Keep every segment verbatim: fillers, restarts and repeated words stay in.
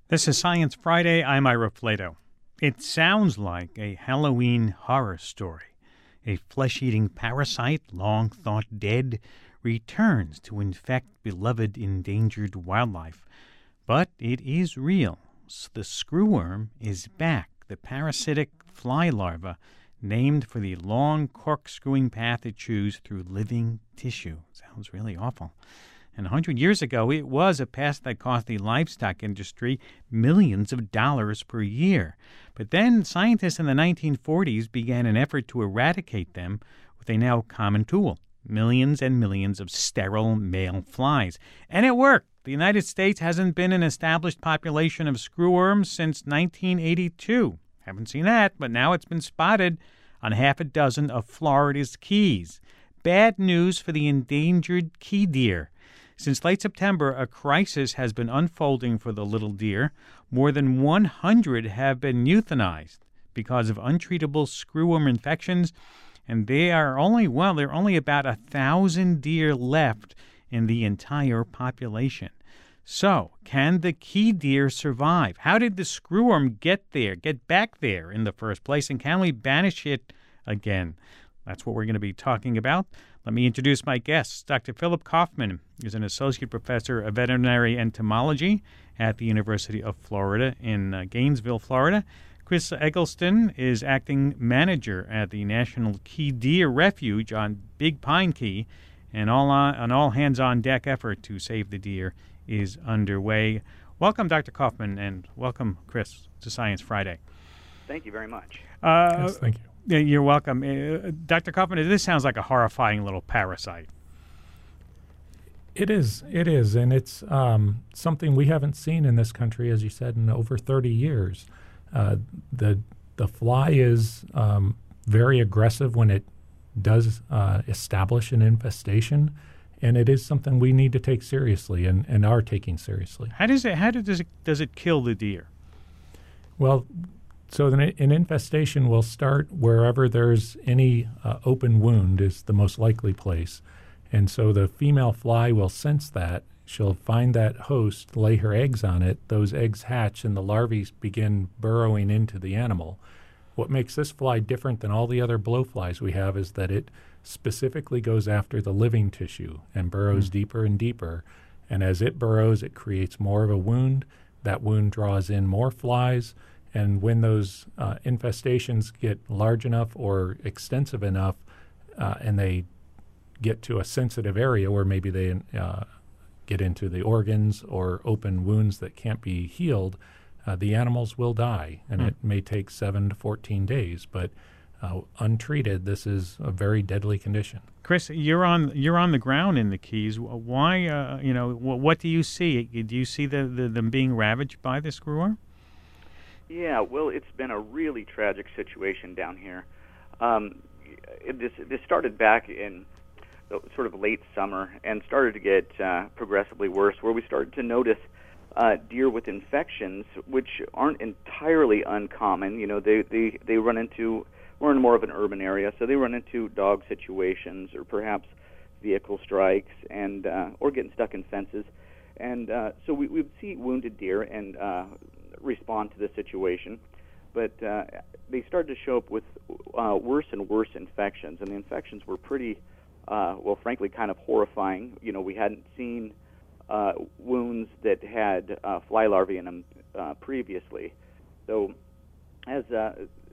This is Science Friday. I'm Ira Flato. It sounds like a Halloween horror story. A flesh-eating parasite, long thought dead, returns to infect beloved endangered wildlife. But it is real. The screwworm is back, the parasitic fly larva, named for the long corkscrewing path it chews through living tissue. Sounds really awful. And a hundred years ago, it was a pest that cost the livestock industry millions of dollars per year. But then scientists in the nineteen forties began an effort to eradicate them with a now common tool, millions and millions of sterile male flies. And it worked. The United States hasn't been an established population of screwworms since nineteen eighty-two. Haven't seen that, but now it's been spotted on half a dozen of Florida's keys. Bad news for the endangered key deer. Since late September, a crisis has been unfolding for the little deer. More than one hundred have been euthanized because of untreatable screwworm infections, and they are only, well, there are only about a thousand deer left in the entire population. So, can the key deer survive? How did the screwworm get there, get back there in the first place, and can we banish it again? That's what we're going to be talking about. Let me introduce my guests. Doctor Philip Kaufman is an associate professor of veterinary entomology at the University of Florida in uh, Gainesville, Florida. Chris Eggleston is acting manager at the National Key Deer Refuge on Big Pine Key, and all on, an all-hands-on-deck effort to save the deer is underway. Welcome, Doctor Kaufman, and welcome, Chris, to Science Friday. Thank you very much. Uh, yes, thank you. You're welcome. Uh, Doctor Kaufman, this sounds like a horrifying little parasite. It is. It is. And it's um, something we haven't seen in this country, as you said, in over thirty years. Uh, the the fly is um, very aggressive when it does uh, establish an infestation, and it is something we need to take seriously and, and are taking seriously. How does it, how does it, does it kill the deer? Well, So an, an infestation will start wherever there's any uh, open wound is the most likely place. And so the female fly will sense that. She'll find that host, lay her eggs on it. Those eggs hatch, and the larvae begin burrowing into the animal. What makes this fly different than all the other blowflies we have is that it specifically goes after the living tissue and burrows mm. deeper and deeper. And as it burrows, it creates more of a wound. That wound draws in more flies. And when those uh, infestations get large enough or extensive enough, uh, and they get to a sensitive area where maybe they uh, get into the organs or open wounds that can't be healed, uh, the animals will die. And mm. it may take seven to fourteen days. But uh, untreated, this is a very deadly condition. Chris, you're on you're on the ground in the Keys. Why? Uh, you know, what do you see? Do you see the, the them being ravaged by the screwworm? Yeah, well, it's been a really tragic situation down here. Um, it, this, this started back in the, sort of late summer and started to get uh, progressively worse, where we started to notice uh, deer with infections, which aren't entirely uncommon. You know, they, they, they run into, we're in more of an urban area, so they run into dog situations or perhaps vehicle strikes and uh, or getting stuck in fences. And uh, so we, we would see wounded deer and uh, respond to the situation, but uh, they started to show up with uh, worse and worse infections, and the infections were pretty, uh, well, frankly, kind of horrifying. You know, we hadn't seen uh, wounds that had uh, fly larvae in them uh, previously. So as uh,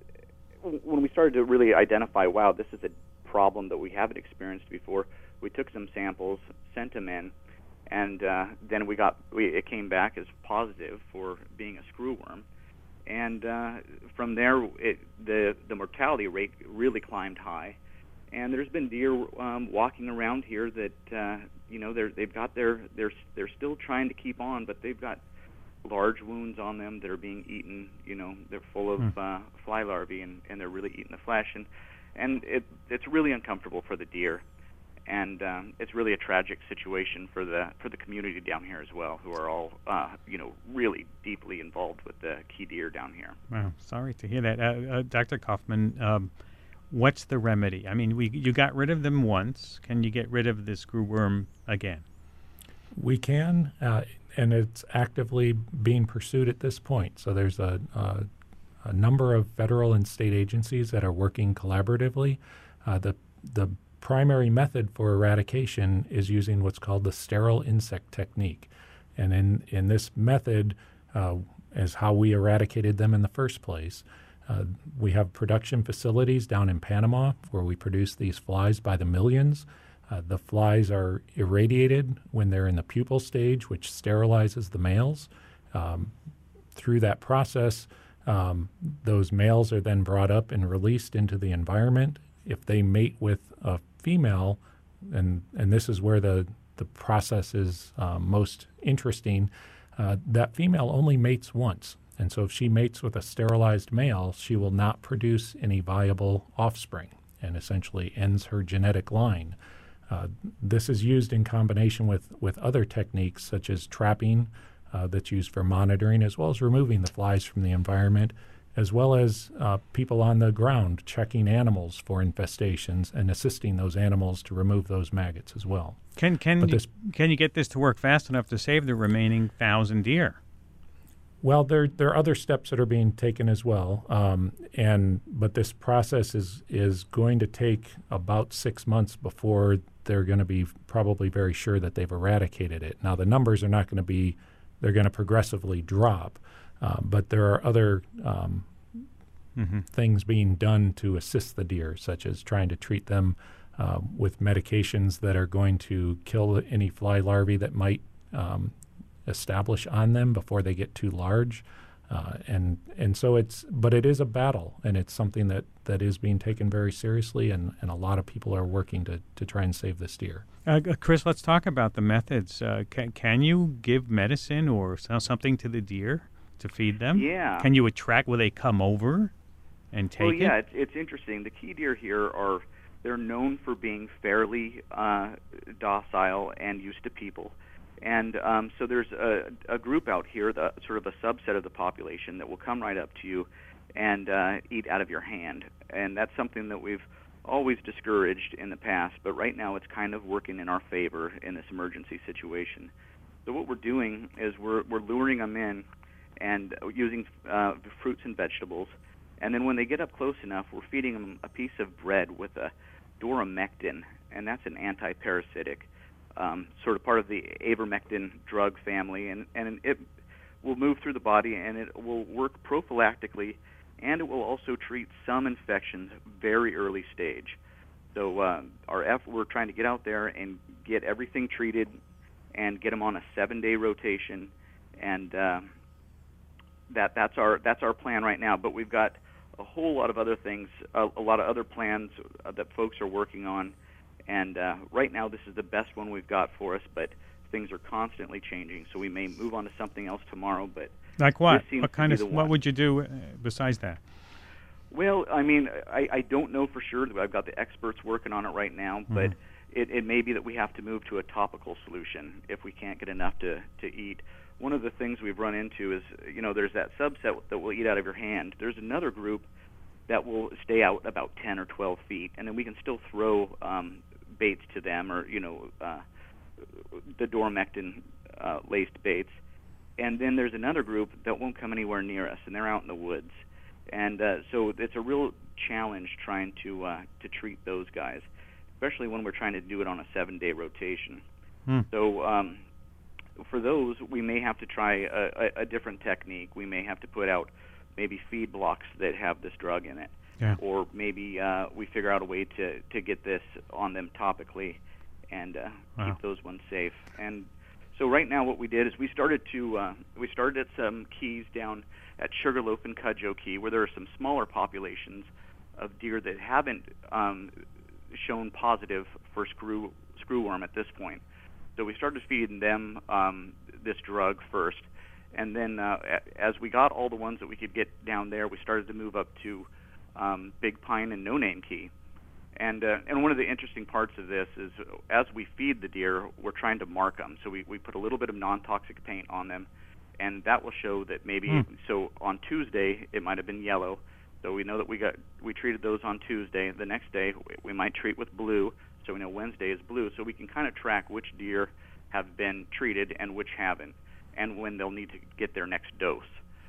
when we started to really identify, wow, this is a problem that we haven't experienced before, we took some samples, sent them in, and uh, then we got we, it came back as positive for being a screwworm, and uh, from there it, the the mortality rate really climbed high, and there's been deer um, walking around here that uh, you know they're they've got their they're they're still trying to keep on, but they've got large wounds on them that are being eaten. You know, they're full of mm. uh, fly larvae, and, and they're really eating the flesh, and and it it's really uncomfortable for the deer. And um, it's really a tragic situation for the for the community down here as well, who are all uh, you know really deeply involved with the key deer down here. Wow, sorry to hear that, uh, uh, Doctor Kaufman. Um, what's the remedy? I mean, we you got rid of them once. Can you get rid of the screwworm again? We can. Uh, and it's actively being pursued at this point. So there's a, a, a number of federal and state agencies that are working collaboratively. Uh, the the primary method for eradication is using what's called the sterile insect technique. And in, in this method, uh, is how we eradicated them in the first place. Uh, we have production facilities down in Panama where we produce these flies by the millions. Uh, the flies are irradiated when they're in the pupal stage, which sterilizes the males. Um, through that process, um, those males are then brought up and released into the environment. If they mate with a female, and and this is where the, the process is um, most interesting, uh, that female only mates once. And so if she mates with a sterilized male, she will not produce any viable offspring and essentially ends her genetic line. Uh, this is used in combination with, with other techniques such as trapping uh, that's used for monitoring, as well as removing the flies from the environment, as well as uh, people on the ground checking animals for infestations and assisting those animals to remove those maggots as well. Can can But you, this- can you get this to work fast enough to save the remaining thousand deer? Well, there there are other steps that are being taken as well, um, and but this process is is going to take about six months before they're going to be probably very sure that they've eradicated it. Now, the numbers are not going to be; they're going to progressively drop, uh, but there are other um, Mm-hmm. things being done to assist the deer, such as trying to treat them uh, with medications that are going to kill any fly larvae that might um, establish on them before they get too large. Uh, and and so it's, but it is a battle, and it's something that, that is being taken very seriously, and, and a lot of people are working to, to try and save this deer. Uh, uh, Chris, let's talk about the methods. Uh, can, can you give medicine or so- something to the deer to feed them? Yeah. Can you attract, will they come over and take Well, yeah, it? it's, it's interesting. The key deer here are, they're known for being fairly uh, docile and used to people. And um, so there's a, a group out here, the, sort of a subset of the population, that will come right up to you and uh, eat out of your hand. And that's something that we've always discouraged in the past, but right now it's kind of working in our favor in this emergency situation. So what we're doing is we're, we're luring them in and using uh, fruits and vegetables. And then when they get up close enough, we're feeding them a piece of bread with a doramectin, and that's an anti-parasitic, um, sort of part of the avermectin drug family, and, and it will move through the body, and it will work prophylactically, and it will also treat some infections very early stage. So uh, our F, we're trying to get out there and get everything treated and get them on a seven-day rotation, and uh, that that's our that's our plan right now. But we've got a whole lot of other things, a, a lot of other plans uh, that folks are working on, and uh, right now this is the best one we've got for us, but things are constantly changing, so we may move on to something else tomorrow. But Like what? this seems What to kind be of, the what one. would you do uh, besides that? Well, I mean, I, I don't know for sure. I've got the experts working on it right now, Mm-hmm. but it, it may be that we have to move to a topical solution if we can't get enough to, to eat. One of the things we've run into is, you know, there's that subset that will eat out of your hand. There's another group that will stay out about ten or twelve feet, and then we can still throw um, baits to them, or, you know, uh, the doramectin uh, laced baits. And then there's another group that won't come anywhere near us, and they're out in the woods. And uh, so it's a real challenge trying to uh, to treat those guys, especially when we're trying to do it on a seven-day rotation. Hmm. So um, for those, we may have to try a, a, a different technique. We may have to put out maybe feed blocks that have this drug in it. Yeah. Or maybe uh, we figure out a way to, to get this on them topically and uh, Wow. keep those ones safe. And so right now what we did is we started to uh, we started at some keys down at Sugarloaf and Cudjoe Key, where there are some smaller populations of deer that haven't um, shown positive for screw screwworm at this point. So we started feeding them um, this drug first, and then uh, a- as we got all the ones that we could get down there, we started to move up to um, Big Pine and No Name Key. And uh, and one of the interesting parts of this is as we feed the deer, we're trying to mark them. So we, we put a little bit of non-toxic paint on them, and that will show that maybe, Hmm. so on Tuesday it might have been yellow. So we know that we got we treated those on Tuesday. The next day we, we might treat with blue, so we know Wednesday is blue. So we can kind of track which deer have been treated and which haven't. and when they'll need to get their next dose.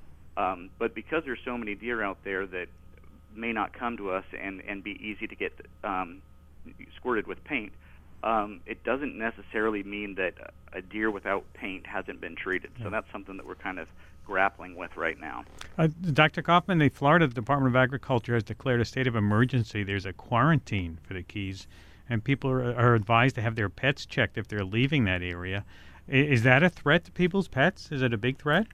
Um, but because there's so many deer out there that may not come to us and, and be easy to get um, squirted with paint, um, it doesn't necessarily mean that a deer without paint hasn't been treated. So that's something that we're kind of grappling with right now. Uh, Doctor Kaufman, the Florida Department of Agriculture has declared a state of emergency. There's a quarantine for the Keys, and people are, are advised to have their pets checked if they're leaving that area. Is that a threat to people's pets? Is it a big threat?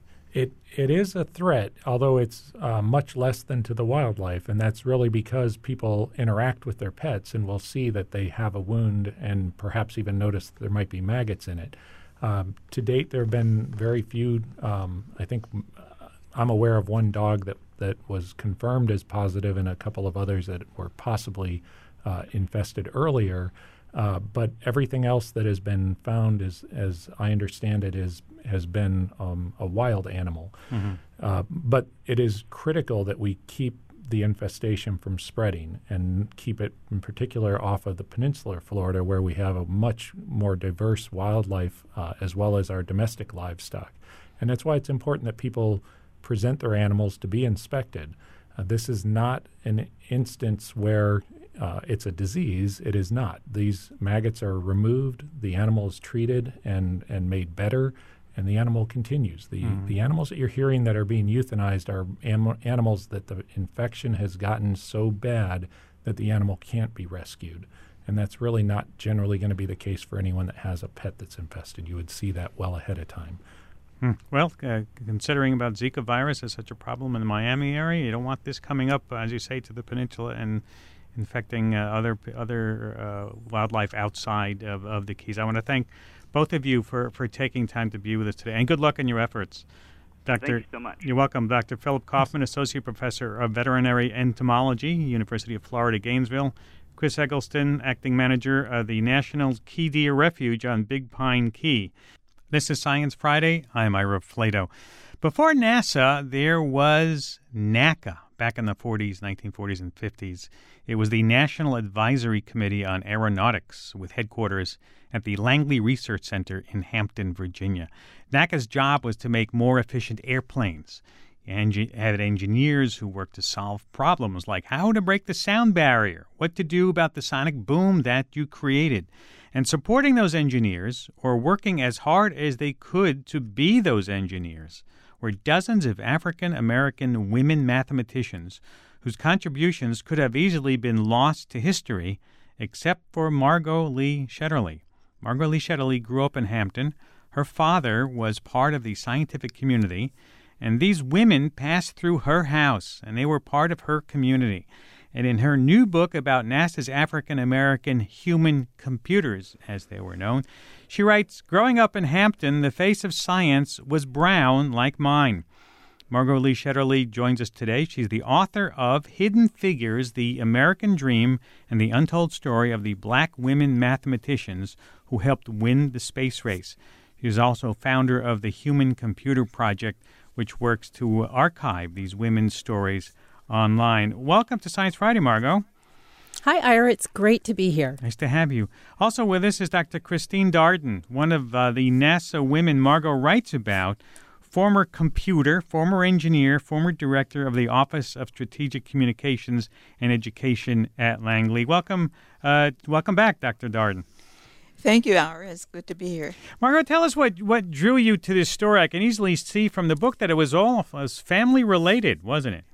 It it is a threat, although it's uh, much less than to the wildlife, and that's really because people interact with their pets and will see that they have a wound and perhaps even notice that there might be maggots in it. Um, to date, there have been very few. Um, I think uh, I'm aware of one dog that, that was confirmed as positive and a couple of others that were possibly uh, infested earlier. Uh, but everything else that has been found, is, as I understand it, is has been um, a wild animal. Mm-hmm. Uh, but it is critical that we keep the infestation from spreading and keep it in particular off of the peninsular Florida, where we have a much more diverse wildlife uh, as well as our domestic livestock. And that's why it's important that people present their animals to be inspected. Uh, this is not an instance where uh, it's a disease. It is not. These maggots are removed, the animal is treated and, and made better, and the animal continues. The mm. the animals that you're hearing that are being euthanized are am- animals that the infection has gotten so bad that the animal can't be rescued. And that's really not generally going to be the case for anyone that has a pet that's infested. You would see that well ahead of time. Hmm. Well, uh, considering about Zika virus as such a problem in the Miami area, you don't want this coming up, as you say, to the peninsula and infecting uh, other other uh, wildlife outside of, of the Keys. I want to thank both of you for, for taking time to be with us today, and good luck in your efforts. Doctor Thank you so much. You're welcome. Doctor Philip Kaufman, Associate Professor of Veterinary Entomology, University of Florida, Gainesville. Chris Eggleston, Acting Manager of the National Key Deer Refuge on Big Pine Key. This is Science Friday. I'm Ira Flato. Before NASA, there was NACA back in the forties, nineteen forties and fifties. It was the National Advisory Committee on Aeronautics with headquarters at the Langley Research Center in Hampton, Virginia. NACA's job was to make more efficient airplanes. And had engineers who worked to solve problems like how to break the sound barrier, what to do about the sonic boom that you created. And supporting those engineers, or working as hard as they could to be those engineers, were dozens of African-American women mathematicians whose contributions could have easily been lost to history, except for Margot Lee Shetterly. Margot Lee Shetterly grew up in Hampton. Her father was part of the scientific community, and these women passed through her house, and they were part of her community. And in her new book about NASA's African-American human computers, as they were known, she writes, "Growing up in Hampton, the face of science was brown like mine." Margot Lee Shetterly joins us today. She's the author of Hidden Figures, The American Dream, and the Untold Story of the Black Women Mathematicians Who Helped Win the Space Race. She's also founder of the Human Computer Project, which works to archive these women's stories online. Welcome to Science Friday, Margot. Hi, Ira. It's great to be here. Nice to have you. Also with us is Doctor Christine Darden, one of uh, the NASA women Margot writes about, former computer, former engineer, former director of the Office of Strategic Communications and Education at Langley. Welcome, uh, welcome back, Doctor Darden. Thank you, Ira. It's good to be here. Margot, tell us what, what drew you to this story. I can easily see from the book that it was all was family related, wasn't it?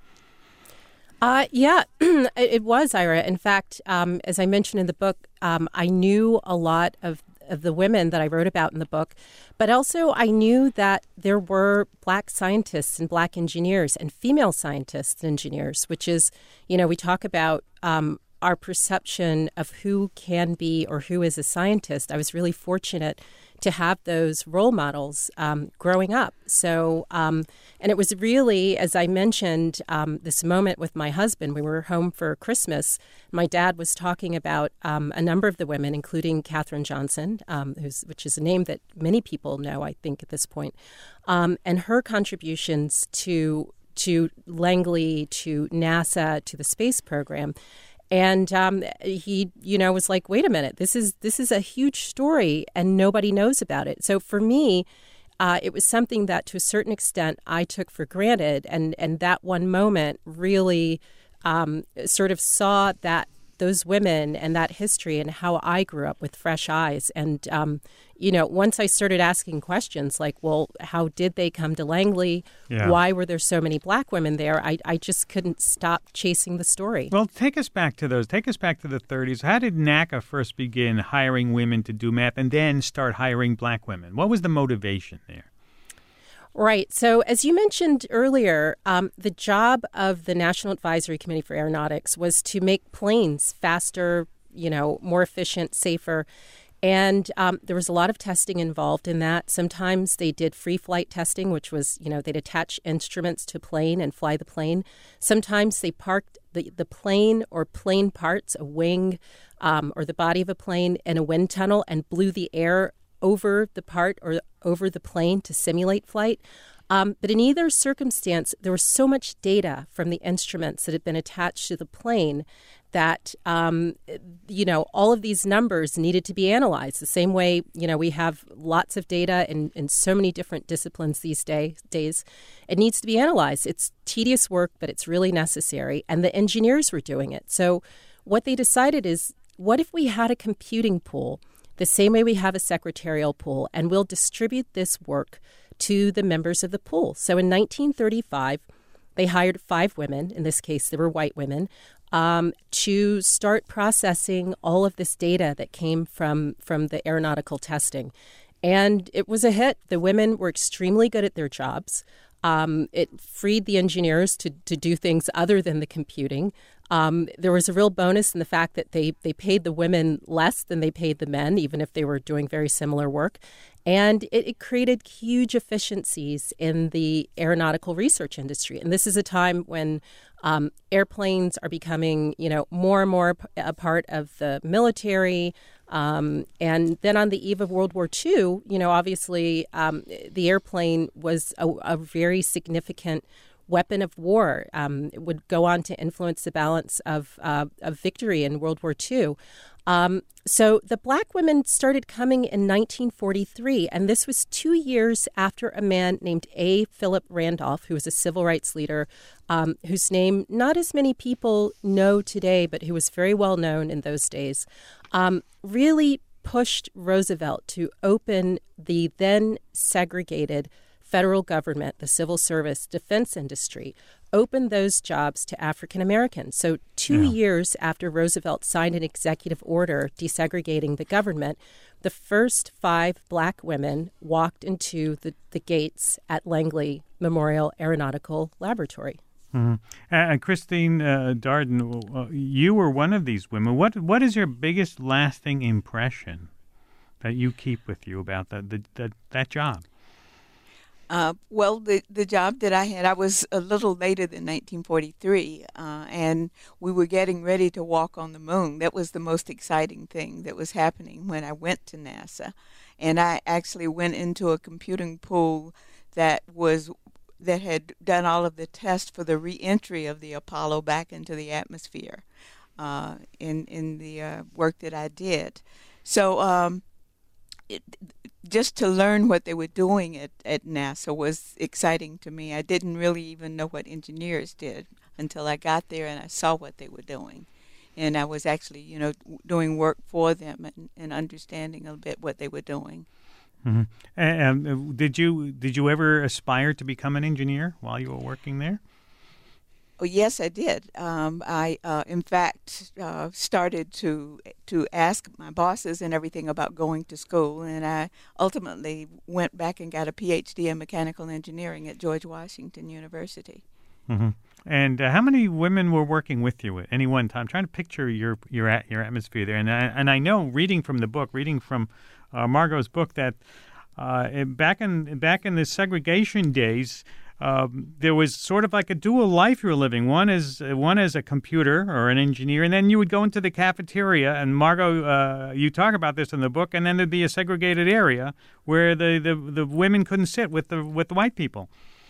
Uh, yeah, it was, Ira. In fact, um, as I mentioned in the book, um, I knew a lot of, of the women that I wrote about in the book, but also I knew that there were Black scientists and Black engineers and female scientists and engineers, which is, you know, we talk about um, our perception of who can be or who is a scientist. I was really fortunate to have those role models um, growing up. So, um, and it was really, as I mentioned, um, this moment with my husband. We were home for Christmas. My dad was talking about um, a number of the women, including Katherine Johnson, um, who's, which is a name that many people know, I think, at this point, um, and her contributions to to Langley, to NASA, to the space program. And um, he, you know, was like, wait a minute, this is this is a huge story and nobody knows about it. So for me, uh, it was something that, to a certain extent, I took for granted. And, and that one moment really um, sort of saw that those women and that history and how I grew up with fresh eyes. And, um, you know, once I started asking questions like, well, how did they come to Langley? Yeah. Why were there so many black women there? I, I just couldn't stop chasing the story. Well, take us back to those. Take us back to the thirties. How did NACA first begin hiring women to do math and then start hiring black women? What was the motivation there? Right. So as you mentioned earlier, um, the job of the National Advisory Committee for Aeronautics was to make planes faster, you know, more efficient, safer. And um, there was a lot of testing involved in that. Sometimes they did free flight testing, which was, you know, they'd attach instruments to a plane and fly the plane. Sometimes they parked the, the plane or plane parts, a wing um, or the body of a plane in a wind tunnel and blew the air over the part or over the plane to simulate flight. Um, but in either circumstance, there was so much data from the instruments that had been attached to the plane that, um, you know, all of these numbers needed to be analyzed the same way, you know, we have lots of data in, in so many different disciplines these day, days. It needs to be analyzed. It's tedious work, but it's really necessary. And the engineers were doing it. So what they decided is, what if we had a computing pool the same way we have a secretarial pool, and we'll distribute this work to the members of the pool. So in nineteen thirty-five, they hired five women, in this case they were white women, um, to start processing all of this data that came from, from the aeronautical testing. And it was a hit. The women were extremely good at their jobs. Um, it freed the engineers to, to do things other than the computing. Um, there was a real bonus in the fact that they, they paid the women less than they paid the men, even if they were doing very similar work. And it, it created huge efficiencies in the aeronautical research industry. And this is a time when um, airplanes are becoming, you know, more and more a part of the military. Um, and then on the eve of World War Two, you know, obviously um, the airplane was a, a very significant weapon of war. Um, it would go on to influence the balance of, uh, of victory in World War Two. Um, so the black women started coming in nineteen forty-three, and this was two years after a man named A. Philip Randolph, who was a civil rights leader, um, whose name not as many people know today, but who was very well known in those days, um, really pushed Roosevelt to open the then segregated federal government, the civil service, defense industry, opened those jobs to African Americans. So two yeah. years after Roosevelt signed an executive order desegregating the government, the first five black women walked into the, the gates at Langley Memorial Aeronautical Laboratory. Mm-hmm. Uh, Christine uh, Darden, uh, you were one of these women. What What is your biggest lasting impression that you keep with you about the, the, the, that job? Uh, well, the, the job that I had, I was a little later than nineteen forty-three, uh, and we were getting ready to walk on the moon. That was the most exciting thing that was happening when I went to NASA. And I actually went into a computing pool that was that had done all of the tests for the re-entry of the Apollo back into the atmosphere uh, in, in the uh, work that I did. So um, it just to learn what they were doing at, at NASA was exciting to me. I didn't really even know what engineers did until I got there and I saw what they were doing. And I was actually, you know, doing work for them and, and understanding a bit what they were doing. Mm-hmm. And, um, did you did you ever aspire to become an engineer while you were working there? Oh, yes, I did. Um, I, uh, in fact, uh, started to to ask my bosses and everything about going to school, and I ultimately went back and got a P H D in mechanical engineering at George Washington University. Mm-hmm. And uh, how many women were working with you at any one time? I'm trying to picture your your at, your atmosphere there, and I, and I know reading from the book, reading from uh, Margot's book, that uh, back in back in the segregation days. Um, there was sort of like a dual life you were living. One is one as a computer or an engineer, and then you would go into the cafeteria. And Margot, uh, you talk about this in the book. And then there'd be a segregated area where the, the, the women couldn't sit with the with the white people.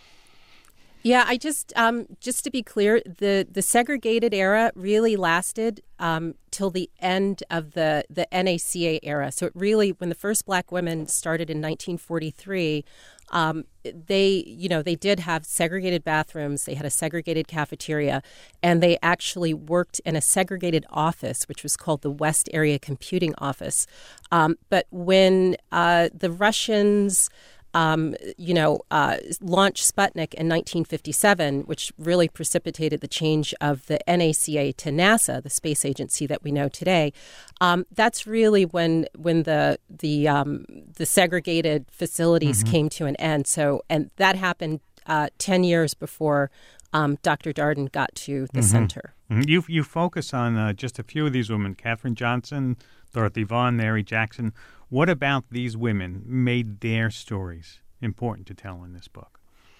Yeah, I just um, just to be clear, the, the segregated era really lasted um, till the end of the, the N A C A era. So it really, when the first black women started in nineteen forty-three, Um, they, you know, they did have segregated bathrooms. They had a segregated cafeteria, and they actually worked in a segregated office, which was called the West Area Computing Office. Um, but when uh, the Russians Um, you know, uh, launched Sputnik in nineteen fifty-seven, which really precipitated the change of the N A C A to NASA, the space agency that we know today. Um, that's really when when the the um, the segregated facilities mm-hmm. came to an end. So, and that happened uh, ten years before um, Doctor Darden got to the mm-hmm. center. Mm-hmm. You you focus on uh, just a few of these women: Katherine Johnson, Dorothy Vaughan, Mary Jackson. What about these women made their stories important to tell in this book?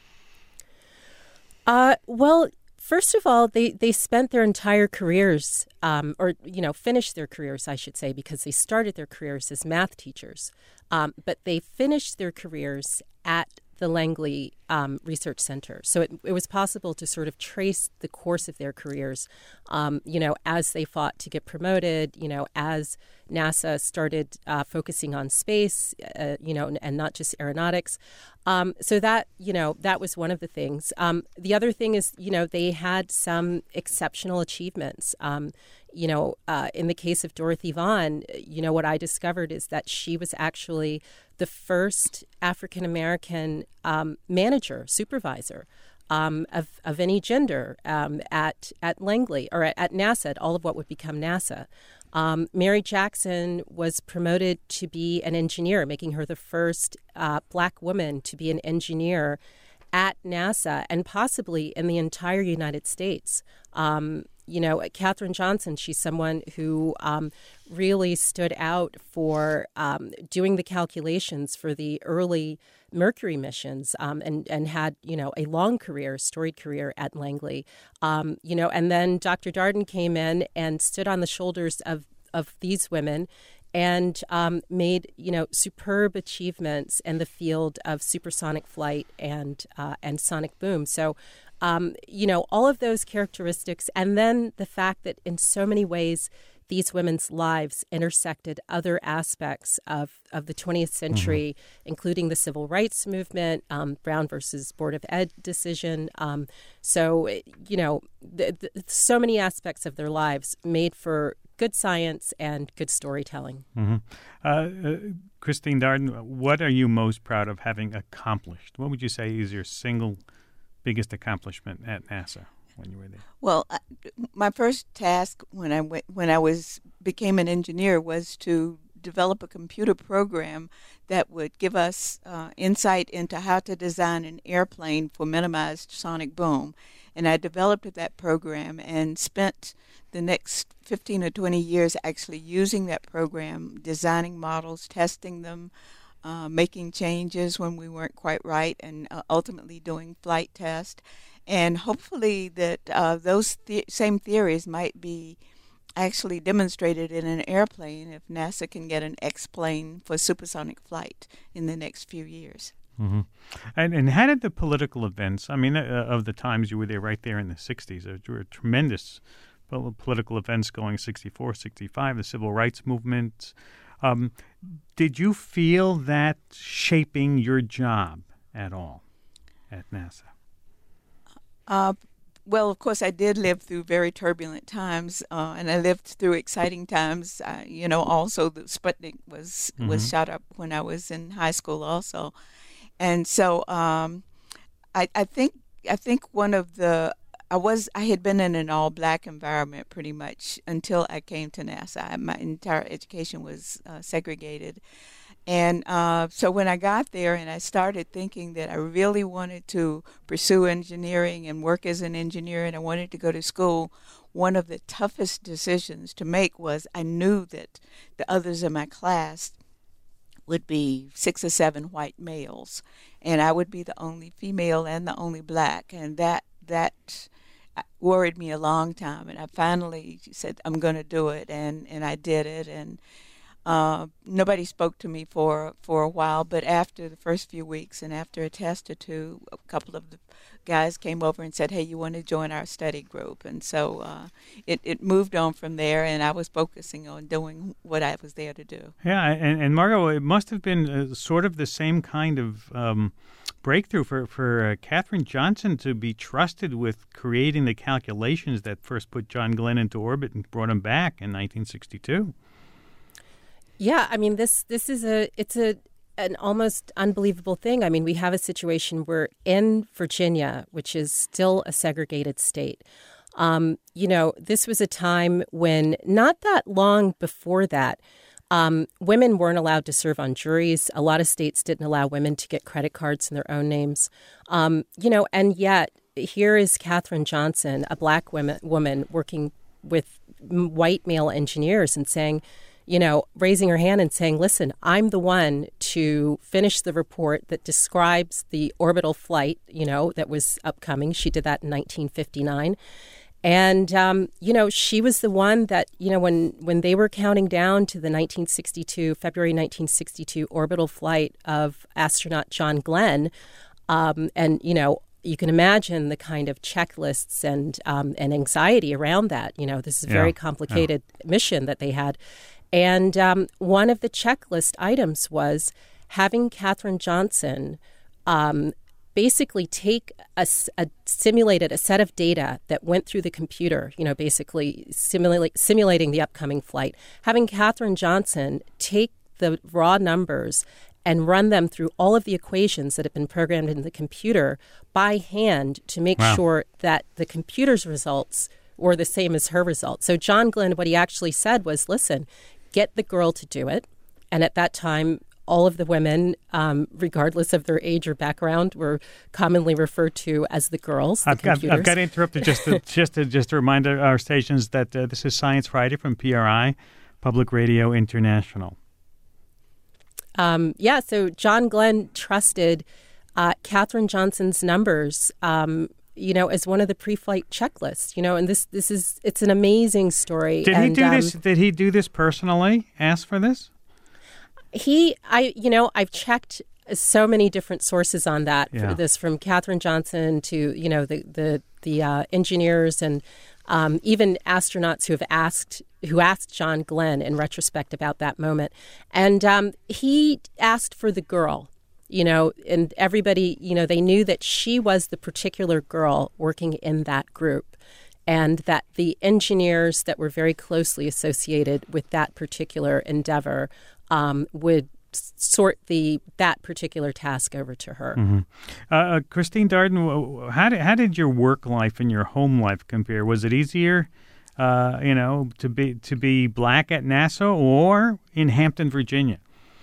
Uh, well, first of all, they, they spent their entire careers, um, or, you know, finished their careers, I should say, because they started their careers as math teachers. Um, but they finished their careers at the Langley um, Research Center. So it, it was possible to sort of trace the course of their careers, um, you know, as they fought to get promoted, you know, as NASA started uh, focusing on space, uh, you know, and, and not just aeronautics. Um, so that, you know, that was one of the things. Um, the other thing is, you know, they had some exceptional achievements. Um, you know, uh, in the case of Dorothy Vaughan, you know, what I discovered is that she was actually the first African-American um, manager, supervisor um, of, of any gender um, at, at Langley or at, at NASA, at all of what would become NASA. Um, Mary Jackson was promoted to be an engineer, making her the first uh, black woman to be an engineer at NASA and possibly in the entire United States. Um, you know, Katherine Johnson, she's someone who um, really stood out for um, doing the calculations for the early Mercury missions um, and, and had, you know, a long career, storied career at Langley. Um, you know, and then Doctor Darden came in and stood on the shoulders of, of these women and um, made, you know, superb achievements in the field of supersonic flight and uh, and sonic boom. So, um, you know, all of those characteristics, and then the fact that in so many ways these women's lives intersected other aspects of, of the twentieth century, mm-hmm. including the civil rights movement, um, Brown versus Board of Ed decision. Um, so, you know, th- th- so many aspects of their lives made for good science and good storytelling. Mm-hmm. Uh, uh, Christine Darden, what are you most proud of having accomplished? What would you say is your single biggest accomplishment at NASA when you were there? Well, uh, my first task when I went, when I was became an engineer was to develop a computer program that would give us uh, insight into how to design an airplane for minimized sonic boom. And I developed that program and spent the next fifteen or twenty years actually using that program, designing models, testing them, uh, making changes when we weren't quite right, and uh, ultimately doing flight tests. And hopefully that uh, those th- same theories might be actually demonstrated in an airplane if NASA can get an X-plane for supersonic flight in the next few years. Mm-hmm. And and how did the political events, I mean, uh, of the times you were there right there in the sixties, there were tremendous political events going sixty-four, sixty-five, the civil rights movement. Um, did you feel that shaping your job at all at NASA? Uh, well, of course, I did live through very turbulent times, uh, and I lived through exciting times. Uh, you know, also the Sputnik was mm-hmm. was shot up when I was in high school, also, and so um, I, I think I think one of the I was I had been in an all-black environment pretty much until I came to NASA. My entire education was uh, segregated. And uh, so when I got there and I started thinking that I really wanted to pursue engineering and work as an engineer and I wanted to go to school, one of the toughest decisions to make was I knew that the others in my class would be six or seven white males, and I would be the only female and the only black. And that that worried me a long time. And I finally said, I'm going to do it, and, and I did it. And Uh, nobody spoke to me for, for a while, but after the first few weeks and after a test or two, a couple of the, guys came over and said, hey, you want to join our study group? And so uh, it, it moved on from there, and I was focusing on doing what I was there to do. Yeah, and, and Margot, it must have been uh, sort of the same kind of um, breakthrough for, for uh, Katherine Johnson to be trusted with creating the calculations that first put John Glenn into orbit and brought him back in nineteen sixty-two. Yeah, I mean, this this is a it's a an almost unbelievable thing. I mean, we have a situation where in Virginia, which is still a segregated state, um, you know, this was a time when not that long before that, um, women weren't allowed to serve on juries. A lot of states didn't allow women to get credit cards in their own names, um, you know, and yet here is Katherine Johnson, a black woman, woman working with white male engineers and saying, you know, raising her hand and saying, listen, I'm the one to finish the report that describes the orbital flight, you know, that was upcoming. She did that in nineteen fifty-nine. And, um, you know, she was the one that, you know, when, when they were counting down to the nineteen sixty-two, February nineteen sixty-two orbital flight of astronaut John Glenn, um, and, you know, you can imagine the kind of checklists and um, and anxiety around that. You know, this is a very yeah. complicated yeah. mission that they had. And um, one of the checklist items was having Katherine Johnson um, basically take a, a simulated a set of data that went through the computer, you know, basically simulate, simulating the upcoming flight, having Katherine Johnson take the raw numbers and run them through all of the equations that have been programmed in the computer by hand to make wow. sure that the computer's results were the same as her results. So John Glenn, what he actually said was, listen, get the girl to do it. And at that time, all of the women, um, regardless of their age or background, were commonly referred to as the girls. The I've, got, I've got to interrupt just to, just to, just to remind our stations that uh, this is Science Friday from P R I, Public Radio International. Um, yeah, so John Glenn trusted uh, Katherine Johnson's numbers um you know, as one of the pre-flight checklists, you know, and this this is, it's an amazing story. Did and, he do um, this? Did he do this personally? Ask for this? He, I, you know, I've checked so many different sources on that. Yeah. For this, from Katherine Johnson to, you know, the the the uh, engineers and um, even astronauts who have asked who asked John Glenn in retrospect about that moment, and um, he asked for the girl. You know, and everybody, you know, they knew that she was the particular girl working in that group, and that the engineers that were very closely associated with that particular endeavor um, would sort the that particular task over to her. Mm-hmm. Uh, uh, Christine Darden, how did how did your work life and your home life compare? Was it easier, uh, you know, to be to be black at NASA or in Hampton, Virginia?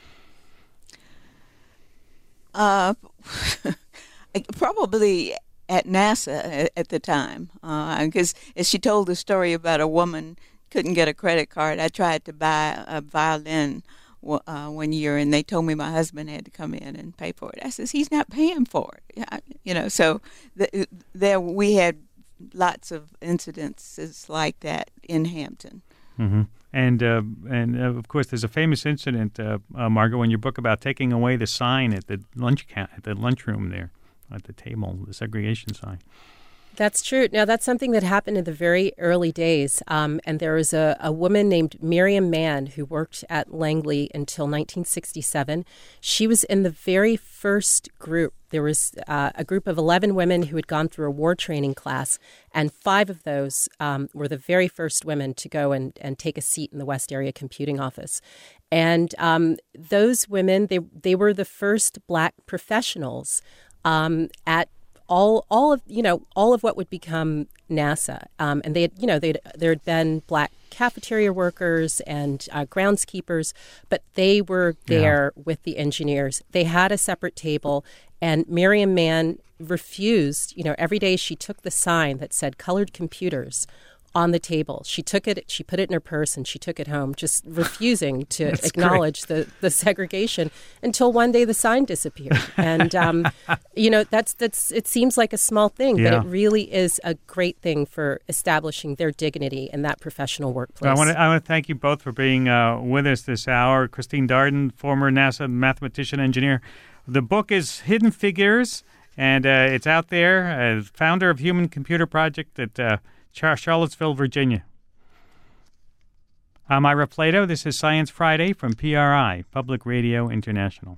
Uh, probably at NASA at the time, because uh, as she told the story about a woman couldn't get a credit card. I tried to buy a violin uh, one year, and they told me my husband had to come in and pay for it. I says, he's not paying for it. I, you know, so the, there we had lots of incidences like that in Hampton. Mm-hmm. And uh, and uh, of course, there's a famous incident, uh, uh, Margot, in your book about taking away the sign at the lunch ca- at the lunchroom there, at the table, the segregation sign. That's true. Now, that's something that happened in the very early days. Um, and there was a, a woman named Miriam Mann who worked at Langley until nineteen sixty-seven. She was in the very first group. There was uh, a group of eleven women who had gone through a war training class, and five of those um, were the very first women to go and, and take a seat in the West Area Computing Office. And um, those women, they they were the first black professionals um, at all all of you know all of what would become NASA. Um, and they had, you know they there had been black cafeteria workers and uh, groundskeepers, but they were there yeah. with the engineers. They had a separate table, and Miriam Mann refused. You know, every day she took the sign that said "Colored Computers" on the table. She took it, she put it in her purse, and she took it home, just refusing to acknowledge the, the segregation until one day the sign disappeared. And, um, you know, that's, that's, it seems like a small thing, yeah. but it really is a great thing for establishing their dignity in that professional workplace. Well, I want to I want to thank you both for being uh, with us this hour. Christine Darden, former NASA mathematician engineer. The book is Hidden Figures And uh, it's out there, as founder of Human Computer Project at uh, Char- Charlottesville, Virginia. I'm Ira Flatow. This is Science Friday from P R I, Public Radio International.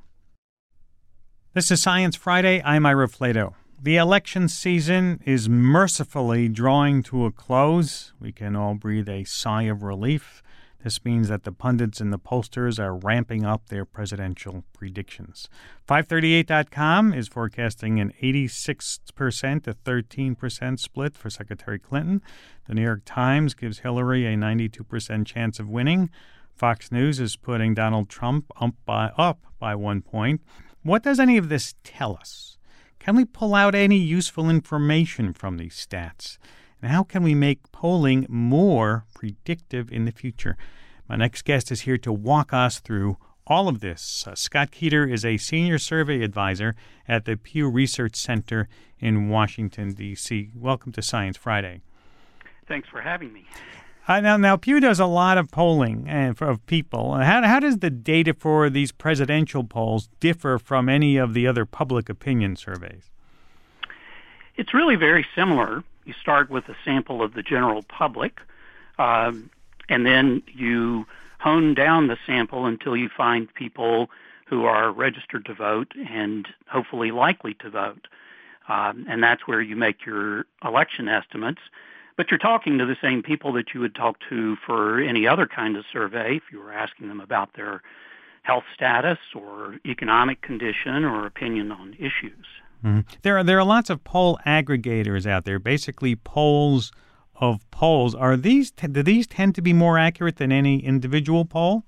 This is Science Friday. I'm Ira Flatow. The election season is mercifully drawing to a close. We can all breathe a sigh of relief. This means that the pundits and the pollsters are ramping up their presidential predictions. five thirty-eight dot com is forecasting an eighty-six percent to thirteen percent split for Secretary Clinton. The New York Times gives Hillary a ninety-two percent chance of winning. Fox News is putting Donald Trump up by, up by one point. What does any of this tell us? Can we pull out any useful information from these stats? And how can we make polling more predictive in the future? My next guest is here to walk us through all of this. Uh, Scott Keeter is a senior survey advisor at the Pew Research Center in Washington, D C Welcome to Science Friday. Thanks for having me. Uh, now, now, Pew does a lot of polling uh, for, of people. How, how does the data for these presidential polls differ from any of the other public opinion surveys? It's really very similar. You start with a sample of the general public, um, and then you hone down the sample until you find people who are registered to vote and hopefully likely to vote. Um, and that's where you make your election estimates. But you're talking to the same people that you would talk to for any other kind of survey if you were asking them about their health status or economic condition or opinion on issues. Mm-hmm. There are there are lots of poll aggregators out there, basically polls of polls. Are these do these tend to be more accurate than any individual poll?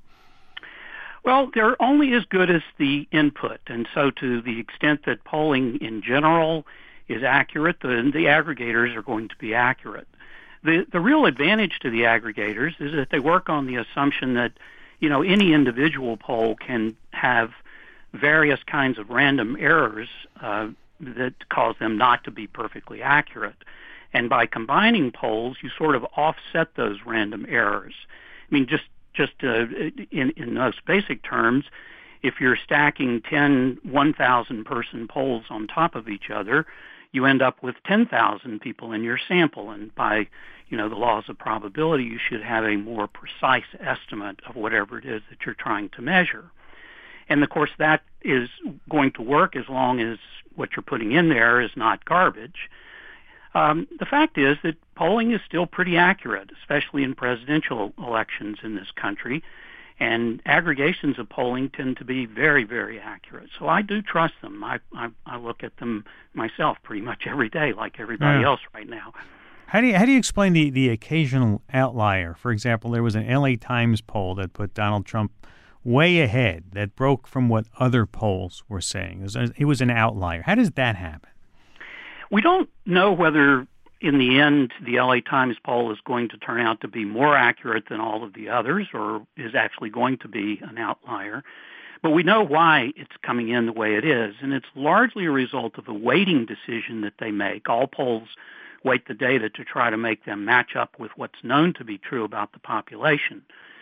Well, they're only as good as the input, and so to the extent that polling in general is accurate, the the aggregators are going to be accurate. The the real advantage to the aggregators is that they work on the assumption that, you know, any individual poll can have various kinds of random errors uh, that cause them not to be perfectly accurate. And by combining polls, you sort of offset those random errors. I mean, just just uh, in, in most basic terms, if you're stacking ten one thousand person polls on top of each other, you end up with ten thousand people in your sample. And by, you know, the laws of probability, you should have a more precise estimate of whatever it is that you're trying to measure. And, of course, that is going to work as long as what you're putting in there is not garbage. Um, the fact is that polling is still pretty accurate, especially in presidential elections in this country. And aggregations of polling tend to be very, very accurate. So I do trust them. I, I, I look at them myself pretty much every day, like everybody yeah. else right now. How do you, how do you explain the, the occasional outlier? For example, there was an L A Times poll that put Donald Trump way ahead, that broke from what other polls were saying. It was, it was an outlier. How does that happen? We don't know whether, in the end, the L A Times poll is going to turn out to be more accurate than all of the others or is actually going to be an outlier. But we know why it's coming in the way it is, and it's largely a result of a weighting decision that they make. All polls weight the data to try to make them match up with what's known to be true about the population.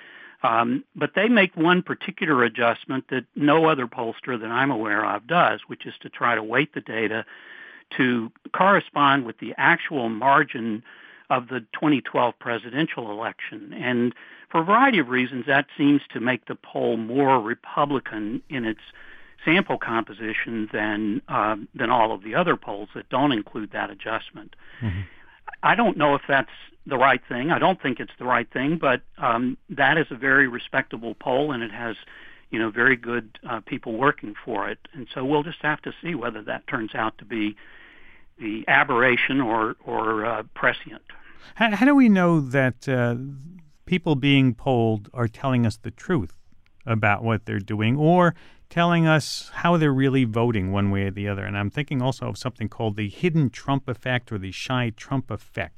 Um, but they make one particular adjustment that no other pollster that I'm aware of does, which is to try to weight the data to correspond with the actual margin of the twenty twelve presidential election. And for a variety of reasons, that seems to make the poll more Republican in its sample composition than uh, than all of the other polls that don't include that adjustment. Mm-hmm. I don't know if that's the right thing. I don't think it's the right thing, but um, that is a very respectable poll, and it has, you know, very good uh, people working for it. And so we'll just have to see whether that turns out to be the aberration or or uh, prescient. How, how do we know that uh, people being polled are telling us the truth about what they're doing, or telling us how they're really voting one way or the other? And I'm thinking also of something called the hidden Trump effect or the shy Trump effect.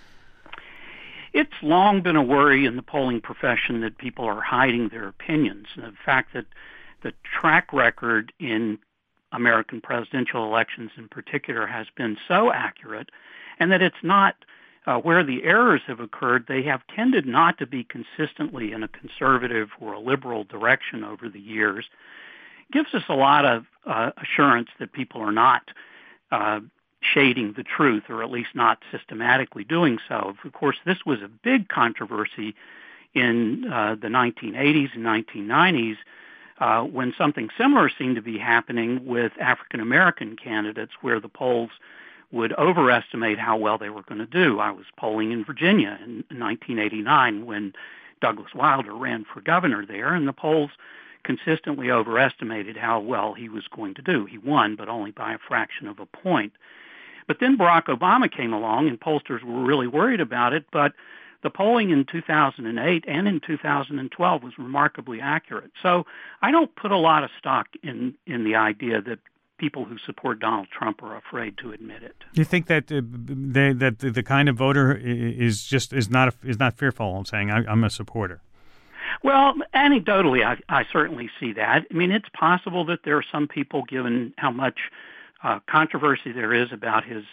It's long been a worry in the polling profession that people are hiding their opinions. And the fact that the track record in American presidential elections in particular has been so accurate, and that it's not uh, where the errors have occurred, they have tended not to be consistently in a conservative or a liberal direction over the years, gives us a lot of uh, assurance that people are not uh, shading the truth, or at least not systematically doing so. Of course, this was a big controversy in uh, the nineteen eighties and nineteen nineties uh, when something similar seemed to be happening with African American candidates, where the polls would overestimate how well they were going to do. I was polling in Virginia in nineteen eighty-nine when Douglas Wilder ran for governor there, and the polls consistently overestimated how well he was going to do. He won, but only by a fraction of a point. But then Barack Obama came along, and pollsters were really worried about it, but the polling in two thousand eight and in two thousand twelve was remarkably accurate. So I don't put a lot of stock in, in the idea that people who support Donald Trump are afraid to admit it. Do you think that uh, they, that the, the kind of voter is just is not a, is not fearful of saying I, I'm a supporter? Well, anecdotally, I, I certainly see that. I mean, it's possible that there are some people, given how much uh, controversy there is about his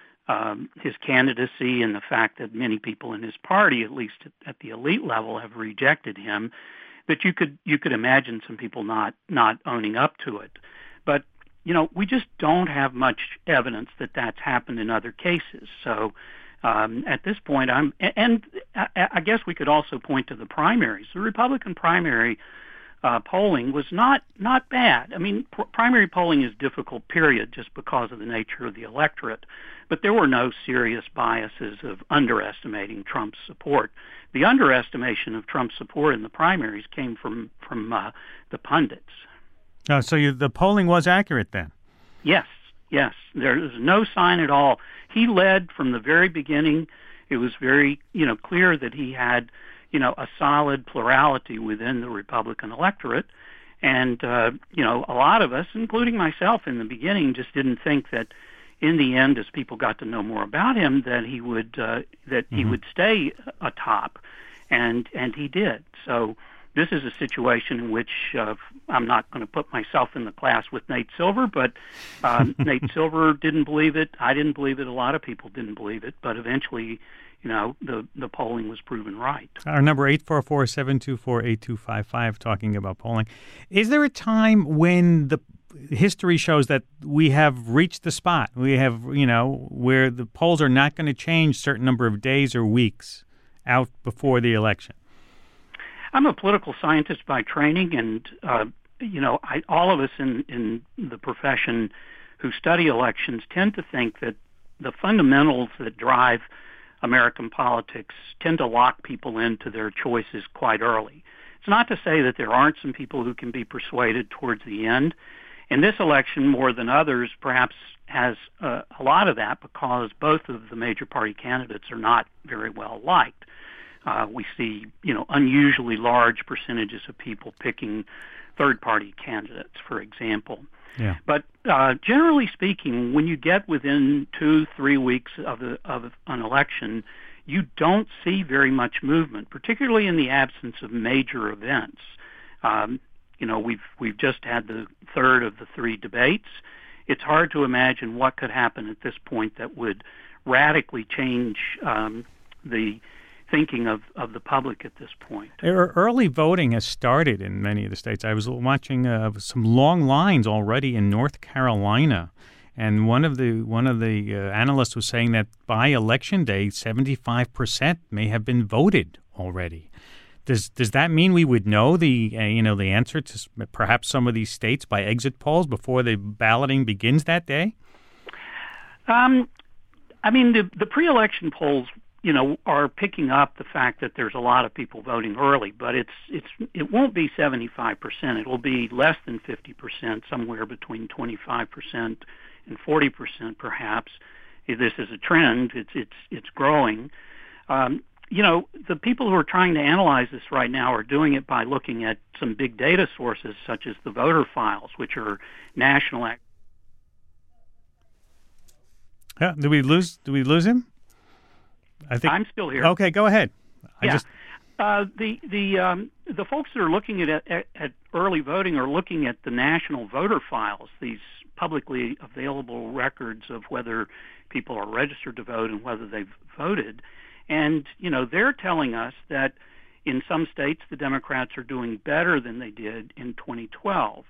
um, his candidacy and the fact that many people in his party, at least at, at the elite level, have rejected him, that you could you could imagine some people not not owning up to it. But you know, we just don't have much evidence that that's happened in other cases. So um, at this point, I'm, and I, I guess we could also point to the primaries. The Republican primary uh, polling was not not bad. I mean, pr- primary polling is difficult, period, just because of the nature of the electorate. But there were no serious biases of underestimating Trump's support. The underestimation of Trump's support in the primaries came from from uh, the pundits. Oh, so you, the polling was accurate then? Yes, yes. There was no sign at all. He led from the very beginning. It was very, you know, clear that he had, you know, a solid plurality within the Republican electorate. And, uh, you know, a lot of us, including myself in the beginning, just didn't think that in the end, as people got to know more about him, that he would uh, that mm-hmm. he would stay atop. And, and he did. So this is a situation in which uh, I'm not going to put myself in the class with Nate Silver, but uh, Nate Silver didn't believe it. I didn't believe it. A lot of people didn't believe it. But eventually, you know, the, the polling was proven right. Our number eight four four, seven two four, eight two five five, talking about polling. Is there a time when the history shows that we have reached the spot? We have, you know, where the polls are not going to change certain number of days or weeks out before the election? I'm a political scientist by training, and uh, you know, I, all of us in, in the profession who study elections tend to think that the fundamentals that drive American politics tend to lock people into their choices quite early. It's not to say that there aren't some people who can be persuaded towards the end. And this election, more than others, perhaps has uh, a lot of that because both of the major party candidates are not very well liked. Uh, we see, you know, unusually large percentages of people picking third-party candidates, for example. Yeah. But uh, generally speaking, when you get within two, three weeks of, a, of an election, you don't see very much movement, particularly in the absence of major events. Um, you know, we've we've just had the third of the three debates. It's hard to imagine what could happen at this point that would radically change um, the thinking of, of the public at this point. Early voting has started in many of the states. I was watching uh, some long lines already in North Carolina, and one of the one of the uh, analysts was saying that by election day, seventy-five percent may have been voted already. Does does that mean we would know the uh, you know the answer to perhaps some of these states by exit polls before the balloting begins that day? Um, I mean the the pre-election polls, you know, are picking up the fact that there's a lot of people voting early, but it's it's it won't be seventy-five percent. It will be less than fifty percent, somewhere between twenty-five percent and forty percent, perhaps. This is a trend. It's it's it's growing. Um, you know, the people who are trying to analyze this right now are doing it by looking at some big data sources, such as the voter files, which are national. Ac- yeah, did we lose? Did we lose him? I think I'm still here. Okay, go ahead. I yeah. just... uh, the the um, the folks that are looking at, at at early voting are looking at the national voter files, these publicly available records of whether people are registered to vote and whether they've voted. And, you know, they're telling us that in some states the Democrats are doing better than they did in twenty twelve.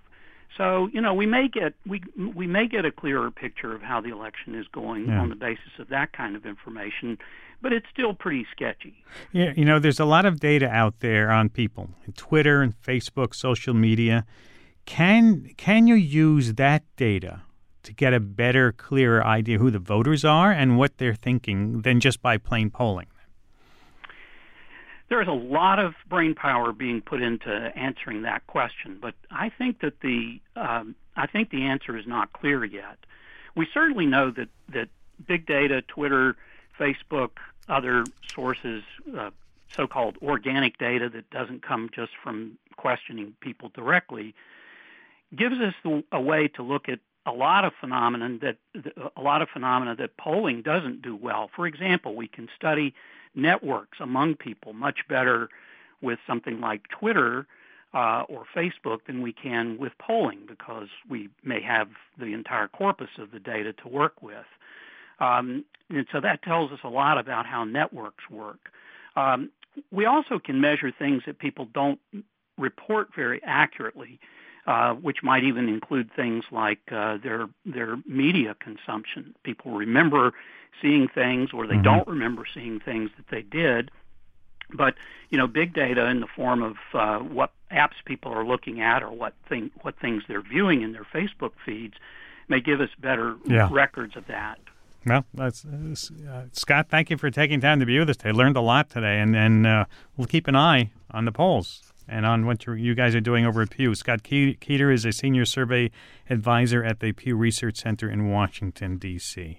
So, you know, we may get we we may get a clearer picture of how the election is going yeah. on the basis of that kind of information, but it's still pretty sketchy. Yeah, you know, there's a lot of data out there on people, Twitter and Facebook, social media. Can can you use that data to get a better, clearer idea who the voters are and what they're thinking than just by plain polling? There's a lot of brain power being put into answering that question, but I think that the um, I think the answer is not clear yet. We certainly know that, that big data, Twitter, Facebook, other sources, uh, so-called organic data that doesn't come just from questioning people directly, gives us the, a way to look at a lot of phenomena that a lot of phenomena that polling doesn't do well. For example, we can study networks among people much better with something like Twitter uh, or Facebook than we can with polling, because we may have the entire corpus of the data to work with. Um, and so that tells us a lot about how networks work. Um, we also can measure things that people don't report very accurately, uh, which might even include things like uh, their their media consumption. People remember seeing things, or they mm-hmm. don't remember seeing things that they did. But, you know, big data in the form of uh, what apps people are looking at, or what thing, what things they're viewing in their Facebook feeds, may give us better yeah. records of that. Well, that's, uh, Scott, thank you for taking time to be with us today. I learned a lot today, and, and uh, we'll keep an eye on the polls and on what you guys are doing over at Pew. Scott Keeter is a senior survey advisor at the Pew Research Center in Washington, D C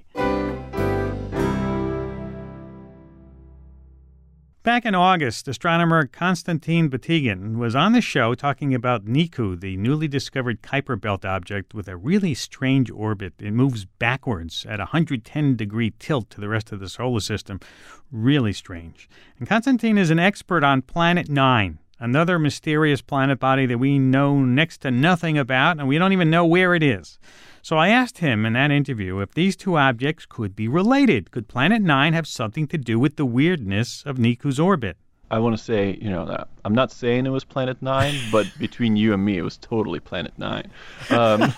Back in August, astronomer Konstantin Batygin was on the show talking about Niku, the newly discovered Kuiper Belt object with a really strange orbit. It moves backwards at a one hundred ten degree tilt to the rest of the solar system. Really strange. And Konstantin is an expert on Planet Nine, another mysterious planet body that we know next to nothing about, and we don't even know where it is. So I asked him in that interview if these two objects could be related. Could Planet Nine have something to do with the weirdness of Niku's orbit? I want to say, you know, I'm not saying it was Planet Nine, but between you and me, it was totally Planet Nine. Um,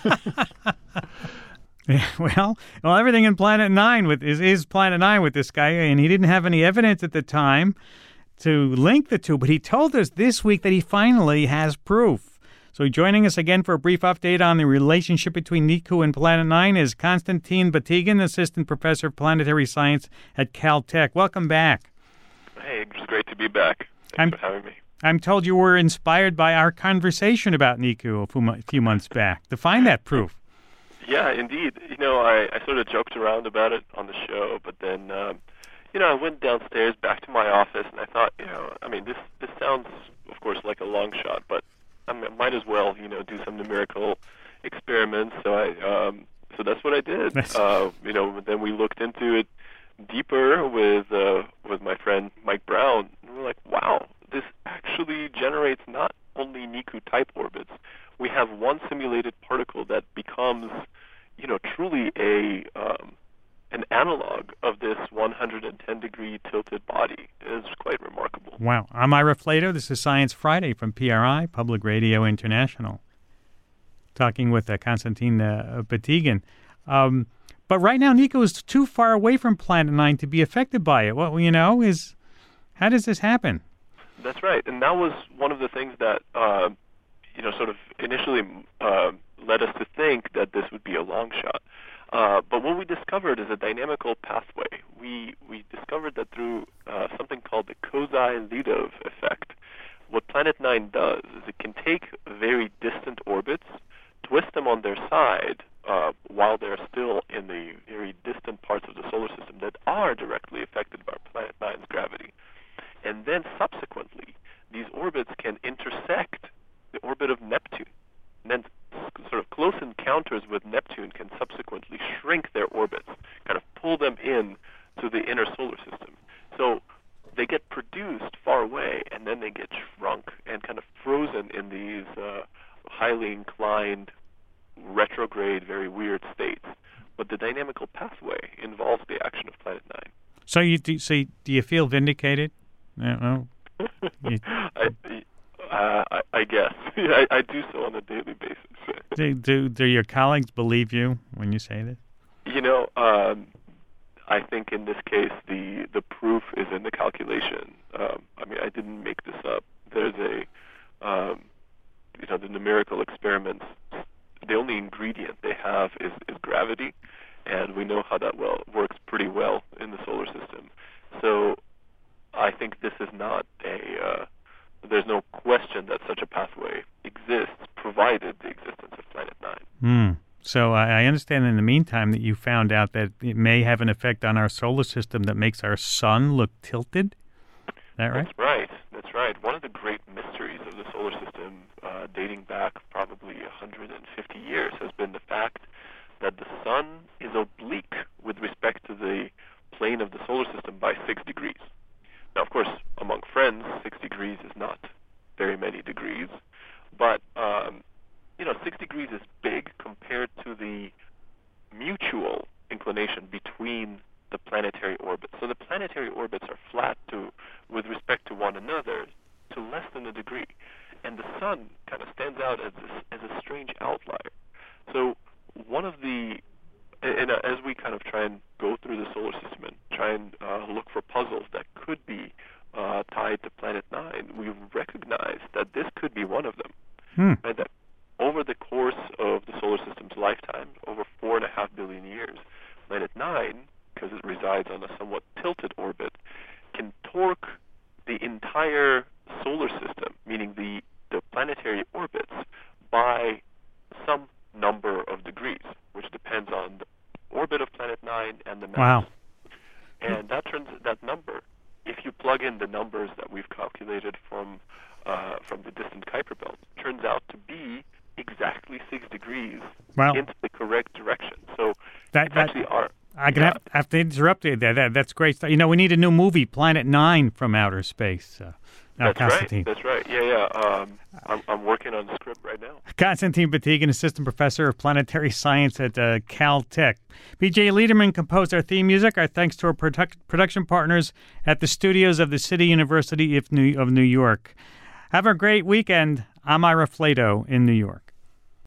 yeah, well, well, everything in Planet Nine with is, is Planet Nine with this guy, and he didn't have any evidence at the time to link the two, but he told us this week that he finally has proof. So joining us again for a brief update on the relationship between Niku and Planet Nine is Konstantin Batygin, Assistant Professor of Planetary Science at Caltech. Welcome back. Hey, it's great to be back. Thanks I'm, for having me. I'm told you were inspired by our conversation about Niku a few, a few months back to find that proof. Yeah, indeed. You know, I, I sort of joked around about it on the show, but then, um, you know, I went downstairs back to my office, and I thought, you know, I mean, this, this sounds, of course, like a long shot, but I might as well, you know, do some numerical experiments. So I, um, so that's what I did. Uh, you know, then we looked into it deeper with uh, with my friend Mike Brown. And we're like, wow, this actually generates not only Niku type orbits. We have one simulated particle that becomes, you know, truly a um, an analog of this one hundred ten degree tilted body. Is quite remarkable. Wow. I'm Ira Flato. This is Science Friday from P R I, Public Radio International. Talking with uh, Konstantin uh, Batygin. Um, but right now, Niku is too far away from Planet Nine to be affected by it. Well, you know, is how does this happen? That's right. And that was one of the things that, uh, you know, sort of initially uh, led us to think that this would be a long shot. Uh, but what we discovered is a dynamical pathway. We we discovered that through uh, something called the Kozai-Lidov effect, what Planet Nine does is it can take very distant orbits, twist them on their side uh, while they're still in the very distant parts of the solar system that are directly affected by Planet Nine's gravity. And then subsequently, these orbits can intersect the orbit of Neptune. And then sort of close encounters with Neptune can subsequently shrink their orbits, kind of pull them in to the inner solar system. So they get produced far away, and then they get shrunk and kind of frozen in these uh, highly inclined, retrograde, very weird states. But the dynamical pathway involves the action of Planet Nine. So you do, so do you feel vindicated? No. I, uh, I, I guess. I, I do so on a daily basis. do, do do your colleagues believe you when you say this? You know, um, I think in this case the the proof is in the calculation. Um, I mean, I didn't make this up. There's a, um, you know, the numerical experiments. The only ingredient they have is, is gravity, and we know how that well works pretty well in the solar system. So I think this is not a. Uh, there's no question that such a pathway exists, provided the existence of Planet Nine. Hmm. So I understand in the meantime that you found out that it may have an effect on our solar system that makes our sun look tilted. Is that right? That's right. That's right. One of the great mysteries of the solar system, uh, dating back probably one hundred fifty years, has been the fact that the sun is oblique with respect to the plane of the solar system by six degrees. Now, of course, among friends, six degrees is not very many degrees, but um, you know, six degrees is big compared to the mutual inclination between the planetary orbits. So the planetary orbits are flat to, with respect to one another, to less than a degree, and the sun kind of stands out as a, as a strange outlier. So one of the, and as we kind of try and go through the solar system and try and uh, look for puzzles that could be uh, tied to Planet Nine, we recognize that this could be one of them, Hmm. and that over the course of the solar system's lifetime, over four and a half billion years, Planet Nine, because it resides on a somewhat tilted orbit, can torque the entire solar system, meaning the, the planetary orbits, by some number of degrees, which depends on the orbit of Planet Nine and the mass. Wow. And that turns that number, if you plug in the numbers that we've calculated from uh, from the distant Kuiper belt, turns out to be exactly six degrees Well, into the correct direction. So that, it's that actually our I can yeah. have, have to interrupt you there. That, that's great stuff. You know, we need a new movie, Planet Nine from Outer Space. Uh, now, That's Constantine. right. That's right. Yeah, yeah. Um, I'm, I'm working on the script right now. Constantine Batygin, Assistant Professor of Planetary Science at uh, Caltech. B J Liederman composed our theme music. Our thanks to our produc- production partners at the studios of the City University of New, of New York. Have a great weekend. I'm Ira Flato in New York.